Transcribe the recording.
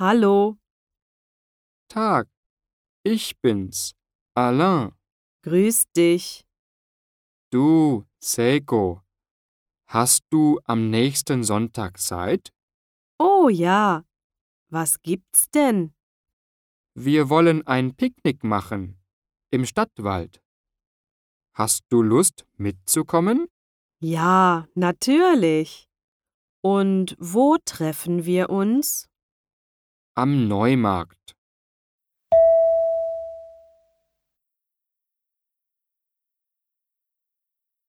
Hallo, Tag, ich bin's, Alain. grüß dich. Du, Seiko, hast du am nächsten Sonntag Zeit? Oh ja, was gibt's denn? Wir wollen ein Picknick machen im Stadtwald. Hast du Lust mitzukommen? Ja, natürlich. Und wo treffen wir uns? Am Neumarkt.